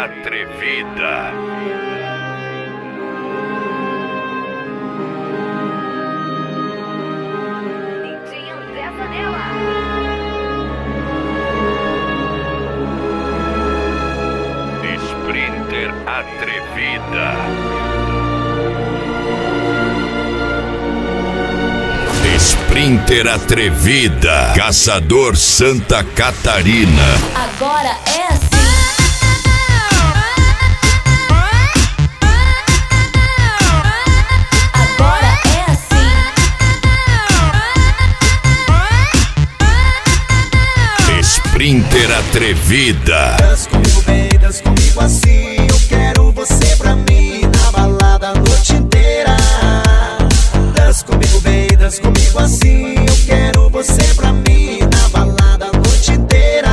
Atrevida. Sprinter Atrevida. Sprinter Atrevida. Caçador Santa Catarina. Agora é assim. Agora é assim. Sprinter Atrevida. Dança comigo bem, dança comigo assim. Eu quero você pra mim na balada a noite inteira. Dança comigo bem, dança comigo assim. Eu quero você pra mim na balada a noite inteira.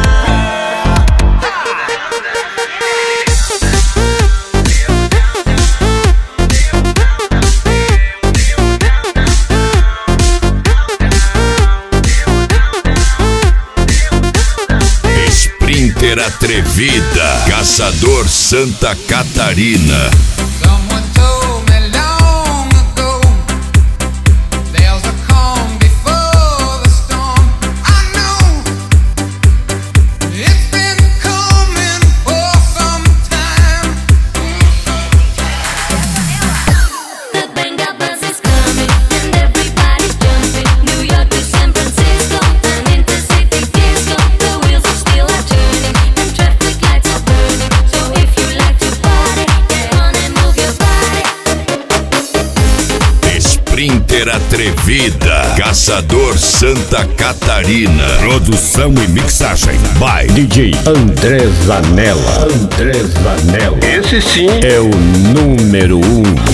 Sprinter Atrevida. Caçador Santa Catarina. Someone told me long ago there's a calm before the storm. I know it's been coming for some time. The Benga bus is coming and everybody's jumping. New York to San Francisco, an intercity disco. The wheels of steel are turning and traffic lights are burning. So if you like to party, get on and move your body. Sprinter Atrevida. Caçador Santa Catarina. Produção e mixagem by DJ André Zanella. Esse sim é o número 1.